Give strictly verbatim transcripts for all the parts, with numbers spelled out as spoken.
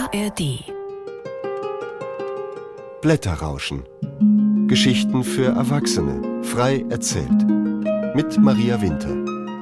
A R D. Blätterrauschen. Geschichten für Erwachsene. Frei erzählt. Mit Maria Winter.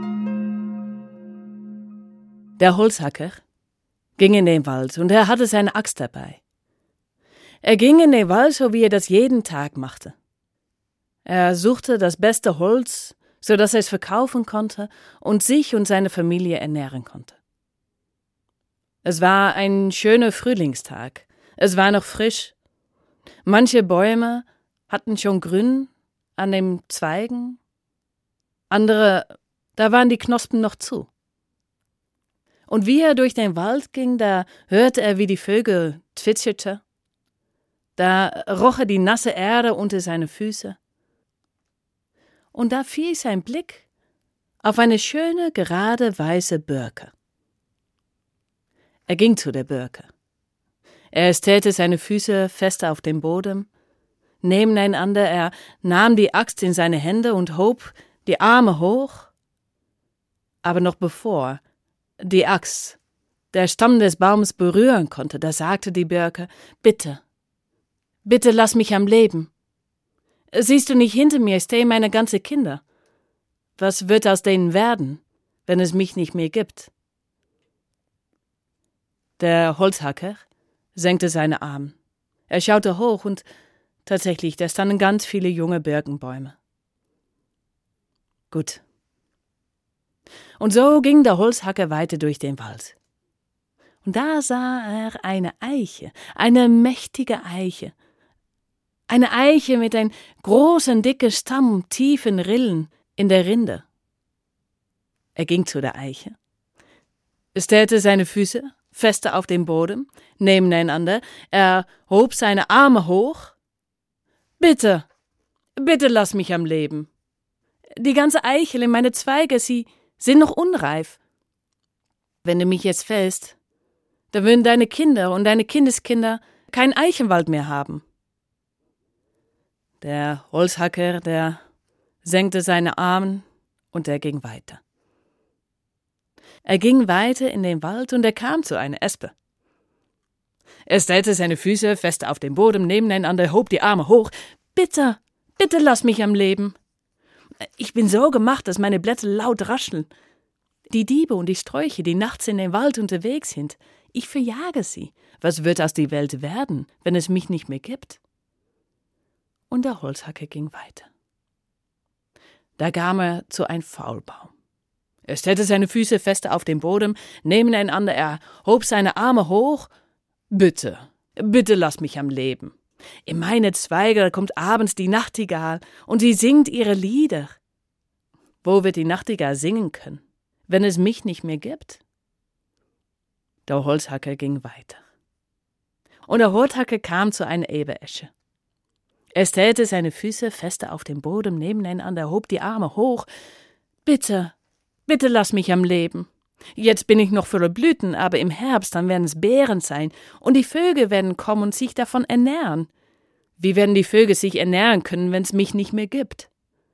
Der Holzhacker ging in den Wald und er hatte seine Axt dabei. Er ging in den Wald, so wie er das jeden Tag machte. Er suchte das beste Holz, so dass er es verkaufen konnte und sich und seine Familie ernähren konnte. Es war ein schöner Frühlingstag. Es war noch frisch. Manche Bäume hatten schon Grün an den Zweigen. Andere, da waren die Knospen noch zu. Und wie er durch den Wald ging, da hörte er, wie die Vögel zwitscherte. Da roch er die nasse Erde unter seine Füße. Und da fiel sein Blick auf eine schöne, gerade weiße Birke. Er ging zu der Birke. Er stellte seine Füße fest auf den Boden. Nebeneinander, er nahm die Axt in seine Hände und hob die Arme hoch. Aber noch bevor die Axt der Stamm des Baums berühren konnte, da sagte die Birke: Bitte, bitte lass mich am Leben. Siehst du nicht, hinter mir stehen meine ganzen Kinder? Was wird aus denen werden, wenn es mich nicht mehr gibt? Der Holzhacker senkte seine Arme. Er schaute hoch und tatsächlich, da standen ganz viele junge Birkenbäume. Gut. Und so ging der Holzhacker weiter durch den Wald. Und da sah er eine Eiche, eine mächtige Eiche. Eine Eiche mit einem großen, dicken Stamm, tiefen Rillen in der Rinde. Er ging zu der Eiche, stellte seine Füße fester auf den Boden, nebeneinander, er hob seine Arme hoch. Bitte, bitte lass mich am Leben. Die ganze Eichel in meine Zweige, sie sind noch unreif. Wenn du mich jetzt fällst, dann würden deine Kinder und deine Kindeskinder keinen Eichenwald mehr haben. Der Holzhacker, der senkte seine Arme und er ging weiter. Er ging weiter in den Wald und er kam zu einer Espe. Er stellte seine Füße fest auf den Boden nebeneinander, hob die Arme hoch. Bitte, bitte lass mich am Leben. Ich bin so gemacht, dass meine Blätter laut rascheln. Die Diebe und die Sträuche, die nachts in den Wald unterwegs sind, ich verjage sie. Was wird aus der Welt werden, wenn es mich nicht mehr gibt? Und der Holzhacker ging weiter. Da kam er zu einem Faulbaum. Er stellte seine Füße fest auf den Boden, nebeneinander, er hob seine Arme hoch. Bitte, bitte lass mich am Leben. In meine Zweige kommt abends die Nachtigall und sie singt ihre Lieder. Wo wird die Nachtigall singen können, wenn es mich nicht mehr gibt? Der Holzhacker ging weiter. Und der Holzhacker kam zu einer Eberesche. Er stellte seine Füße fester auf den Boden nebeneinander, hob die Arme hoch. Bitte, bitte lass mich am Leben. Jetzt bin ich noch voller Blüten, aber im Herbst, dann werden es Beeren sein und die Vögel werden kommen und sich davon ernähren. Wie werden die Vögel sich ernähren können, wenn es mich nicht mehr gibt?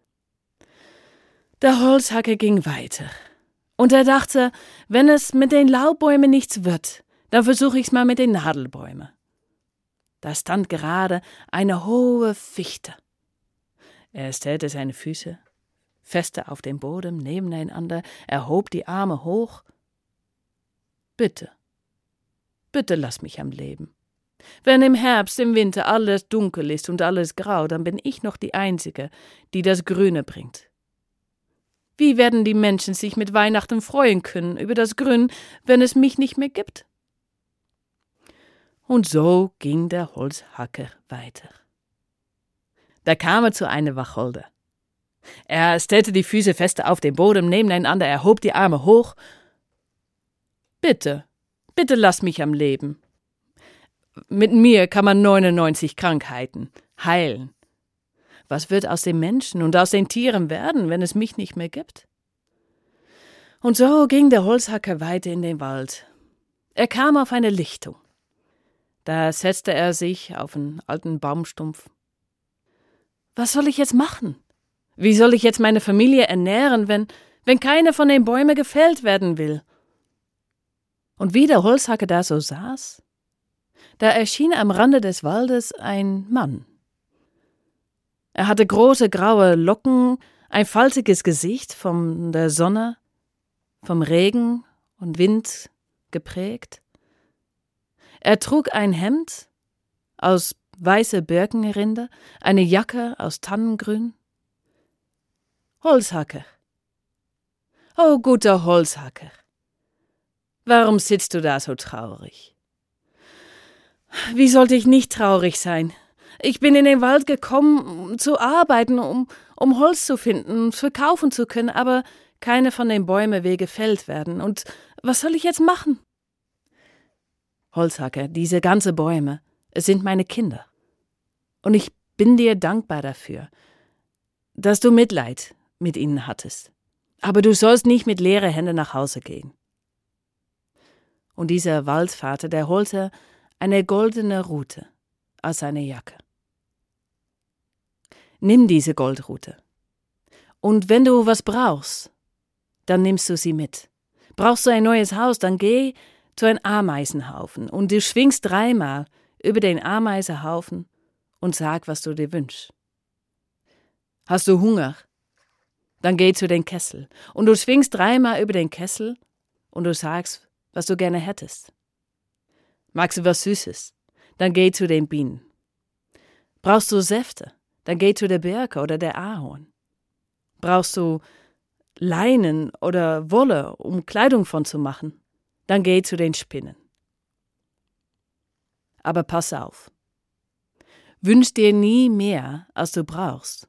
Der Holzhacker ging weiter und er dachte, wenn es mit den Laubbäumen nichts wird, dann versuche ich es mal mit den Nadelbäumen. Da stand gerade eine hohe Fichte. Er stellte seine Füße fester auf den Boden nebeneinander, er hob die Arme hoch. Bitte, bitte lass mich am Leben. Wenn im Herbst, im Winter alles dunkel ist und alles grau, dann bin ich noch die Einzige, die das Grüne bringt. Wie werden die Menschen sich mit Weihnachten freuen können über das Grün, wenn es mich nicht mehr gibt? Und so ging der Holzhacker weiter. Da kam er zu einer Wacholder. Er stellte die Füße fester auf den Boden nebeneinander, er hob die Arme hoch. Bitte, bitte lass mich am Leben. Mit mir kann man neunundneunzig Krankheiten heilen. Was wird aus den Menschen und aus den Tieren werden, wenn es mich nicht mehr gibt? Und so ging der Holzhacker weiter in den Wald. Er kam auf eine Lichtung. Da setzte er sich auf einen alten Baumstumpf. Was soll ich jetzt machen? Wie soll ich jetzt meine Familie ernähren, wenn, wenn keine von den Bäumen gefällt werden will? Und wie der Holzhacker da so saß, da erschien am Rande des Waldes ein Mann. Er hatte große graue Locken, ein faltiges Gesicht, von der Sonne, vom Regen und Wind geprägt. Er trug ein Hemd aus weißer Birkenrinde, eine Jacke aus Tannengrün. Holzhacker. Oh, guter Holzhacker. Warum sitzt du da so traurig? Wie sollte ich nicht traurig sein? Ich bin in den Wald gekommen, um zu arbeiten, um, um Holz zu finden und verkaufen zu können, aber keine von den Bäumen will gefällt werden. Und was soll ich jetzt machen? Holzhacker, diese ganzen Bäume, es sind meine Kinder. Und ich bin dir dankbar dafür, dass du Mitleid mit ihnen hattest. Aber du sollst nicht mit leeren Händen nach Hause gehen. Und dieser Waldvater, der holte eine goldene Rute aus seiner Jacke. Nimm diese Goldrute. Und wenn du was brauchst, dann nimmst du sie mit. Brauchst du ein neues Haus, dann geh zu einem Ameisenhaufen und du schwingst dreimal über den Ameisenhaufen und sag, was du dir wünschst. Hast du Hunger? Dann geh zu den Kessel und du schwingst dreimal über den Kessel und du sagst, was du gerne hättest. Magst du was Süßes? Dann geh zu den Bienen. Brauchst du Säfte? Dann geh zu der Birke oder der Ahorn. Brauchst du Leinen oder Wolle, um Kleidung von zu machen? Dann geh zu den Spinnen. Aber pass auf. Wünsch dir nie mehr, als du brauchst.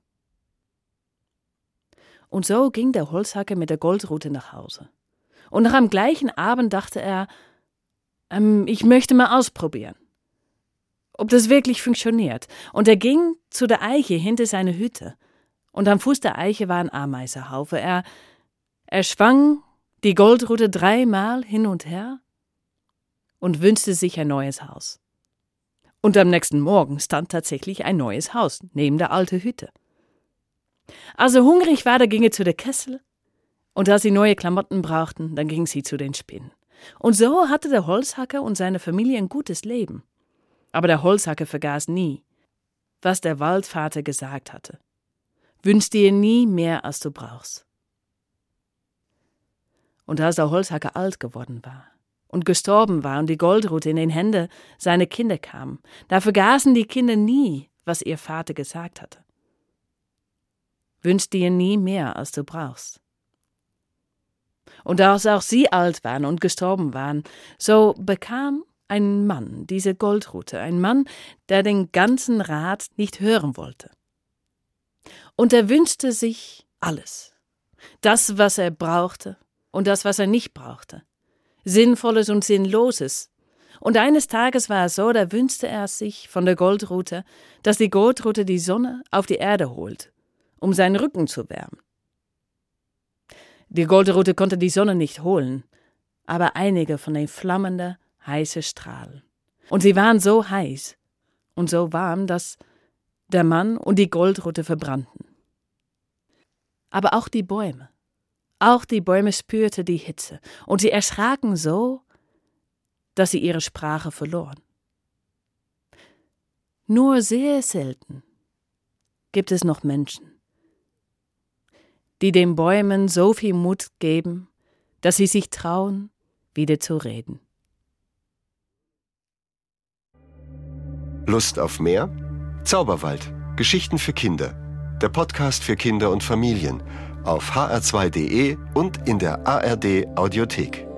Und so ging der Holzhacker mit der Goldrute nach Hause. Und noch am gleichen Abend dachte er, ähm, ich möchte mal ausprobieren, ob das wirklich funktioniert. Und er ging zu der Eiche hinter seiner Hütte. Und am Fuß der Eiche war ein Ameisenhaufe. Er, er schwang die Goldrute dreimal hin und her und wünschte sich ein neues Haus. Und am nächsten Morgen stand tatsächlich ein neues Haus neben der alten Hütte. Als er hungrig war, da ging er zu der Kessel. Und als sie neue Klamotten brauchten, dann ging sie zu den Spinnen. Und so hatte der Holzhacker und seine Familie ein gutes Leben. Aber der Holzhacker vergaß nie, was der Waldvater gesagt hatte. Wünsch dir nie mehr, als du brauchst. Und als der Holzhacker alt geworden war und gestorben war und die Goldrute in den Händen seiner Kinder kam, da vergaßen die Kinder nie, was ihr Vater gesagt hatte. Wünsch dir nie mehr, als du brauchst. Und als auch sie alt waren und gestorben waren, so bekam ein Mann diese Goldrute, ein Mann, der den ganzen Rat nicht hören wollte. Und er wünschte sich alles, das, was er brauchte und das, was er nicht brauchte, Sinnvolles und Sinnloses. Und eines Tages war es so, da wünschte er sich von der Goldrute, dass die Goldrute die Sonne auf die Erde holt, um seinen Rücken zu wärmen. Die Goldrute konnte die Sonne nicht holen, aber einige von den flammenden, heißen Strahlen. Und sie waren so heiß und so warm, dass der Mann und die Goldrute verbrannten. Aber auch die Bäume, auch die Bäume spürten die Hitze und sie erschraken so, dass sie ihre Sprache verloren. Nur sehr selten gibt es noch Menschen, die den Bäumen so viel Mut geben, dass sie sich trauen, wieder zu reden. Lust auf mehr? Zauberwald. Geschichten für Kinder. Der Podcast für Kinder und Familien. Auf h r zwei punkt d e und in der A R D Audiothek.